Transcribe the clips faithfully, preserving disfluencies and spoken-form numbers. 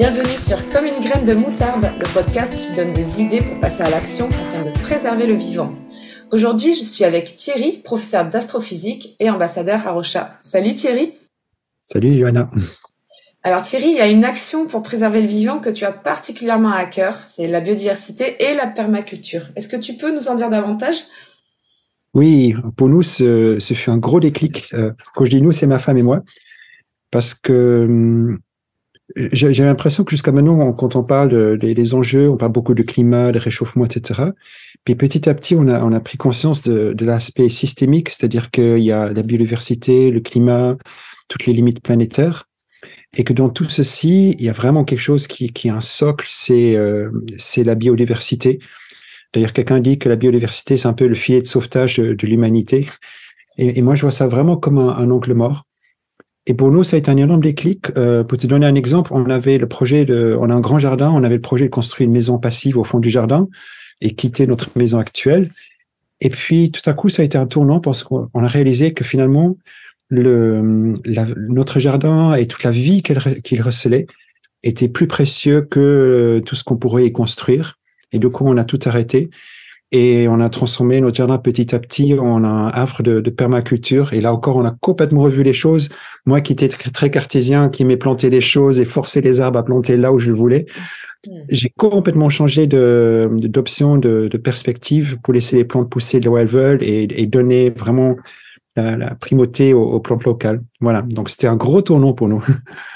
Bienvenue sur Comme une graine de moutarde, le podcast qui donne des idées pour passer à l'action afin de préserver le vivant. Aujourd'hui, je suis avec Thierry, professeur d'astrophysique et ambassadeur à Rocha. Salut Thierry. Salut Johanna. Alors Thierry, il y a une action pour préserver le vivant que tu as particulièrement à cœur, c'est la biodiversité et la permaculture. Est-ce que tu peux nous en dire davantage ? Oui, pour nous, ce, ce fut un gros déclic. Euh, quand je dis nous, c'est ma femme et moi, parce que hum, j'ai, j'ai l'impression que jusqu'à maintenant, on- quand on parle de- des des enjeux, on parle beaucoup de climat, de réchauffement, et cetera. Puis petit à petit, on a, on a pris conscience de, de l'aspect systémique, c'est-à-dire qu'il y a la biodiversité, le climat, toutes les limites planétaires, et que dans tout ceci, il y a vraiment quelque chose qui, qui est un socle, c'est euh, c'est la biodiversité. D'ailleurs, quelqu'un dit que la biodiversité, c'est un peu le filet de sauvetage de, de l'humanité. Et, et moi, je vois ça vraiment comme un, un angle mort. Et pour nous, ça a été un énorme déclic. Euh, pour te donner un exemple, on avait le projet de, on a un grand jardin, on avait le projet de construire une maison passive au fond du jardin et quitter notre maison actuelle. Et puis, tout à coup, ça a été un tournant parce qu'on on a réalisé que finalement, le, la- notre jardin et toute la vie qu'il re- qu'il recelait était plus précieux que euh, tout ce qu'on pourrait y construire. Et du coup, on a tout arrêté. Et on a transformé notre jardin petit à petit en un havre de, de permaculture. Et là encore, on a complètement revu les choses. Moi qui étais très, très cartésien, qui aimais planter les choses et forcer les arbres à planter là où je le voulais, Hmm. j'ai complètement changé de, de- d'option, de, de perspective pour laisser les plantes pousser là où elles veulent et, et donner vraiment la, la primauté aux, aux plantes locales. Voilà, donc c'était un gros tournant pour nous.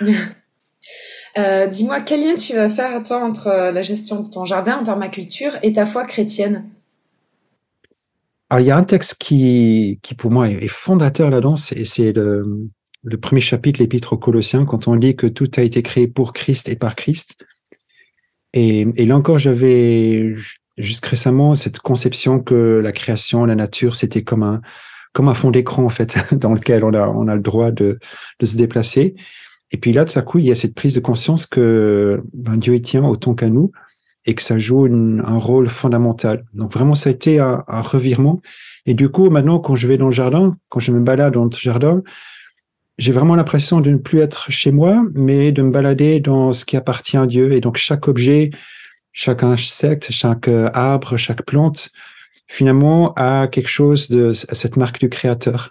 Euh, dis-moi, quel lien tu vas faire toi entre euh, la gestion de ton jardin en permaculture et ta foi chrétienne ? Alors, il y a un texte qui, qui pour moi est, est fondateur là-dedans, c'est, c'est le, le premier chapitre, l'Épître aux Colossiens, quand on lit que tout a été créé pour Christ et par Christ. Et, et là encore, j'avais ju- jusque récemment cette conception que la création, la nature, c'était comme un, comme un fond d'écran, en fait, dans lequel on a, on a le droit de, de se déplacer. Et puis là, tout à coup, il y a cette prise de conscience que ben, Dieu y tient autant qu'à nous et que ça joue une- un rôle fondamental. Donc vraiment, ça a été un, un revirement. Et du coup, maintenant, quand je vais dans le jardin, quand je me balade dans le jardin, j'ai vraiment l'impression de ne plus être chez moi, mais de me balader dans ce qui appartient à Dieu. Et donc, chaque objet, chaque insecte, chaque euh, arbre, chaque plante, finalement, a quelque chose de cette marque du Créateur.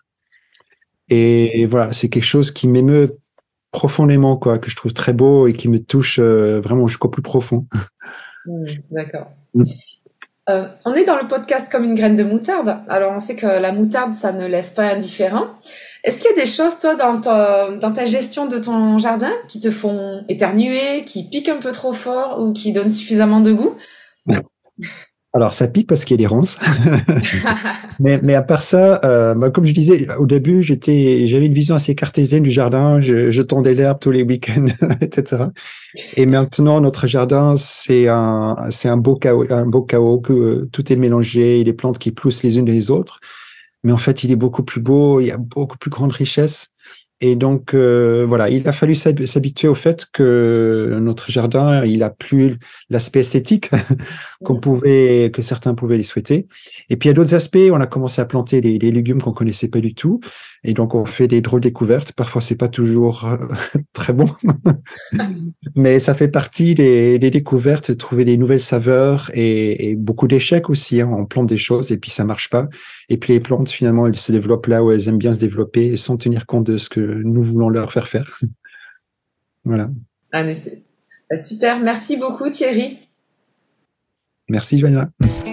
Et voilà, c'est quelque chose qui m'émeut profondément, quoi, que je trouve très beau et qui me touche euh, vraiment jusqu'au plus profond. Hmm, d'accord. Euh, on est dans le podcast Comme une graine de moutarde. Alors, on sait que la moutarde, ça ne laisse pas indifférent. Est-ce qu'il y a des choses, toi, dans ta, dans ta gestion de ton jardin qui te font éternuer, qui piquent un peu trop fort ou qui donnent suffisamment de goût ? Alors, ça pique parce qu'il y a des ronces. Mais, mais à part ça, euh, bah, comme je disais au début, j'étais, j'avais une vision assez cartésienne du jardin. Je, je tondais l'herbe tous les week-ends, et cetera. Et maintenant, notre jardin, c'est un, c'est un beau chaos, un beau chaos que euh, tout est mélangé, il y a des plantes qui poussent les unes les autres. Mais en fait, il est beaucoup plus beau, il y a beaucoup plus grande richesse. Et donc, euh, voilà, il a fallu s'hab- s'habituer au fait que notre jardin, il a plus l'aspect esthétique qu'on pouvait, que certains pouvaient les souhaiter. Et puis, il y a d'autres aspects. On a commencé à planter des, des légumes qu'on connaissait pas du tout. Et donc, on fait des drôles découvertes. Parfois, c'est pas toujours euh, très bon. Mais ça fait partie des, des découvertes, de trouver des nouvelles saveurs et, et beaucoup d'échecs aussi, hein. On plante des choses et puis ça marche pas. Et puis les plantes, finalement, elles se développent là où elles aiment bien se développer sans tenir compte de ce que nous voulons leur faire faire. Voilà. En effet. Bah, super, merci beaucoup Thierry. Merci, Joanna.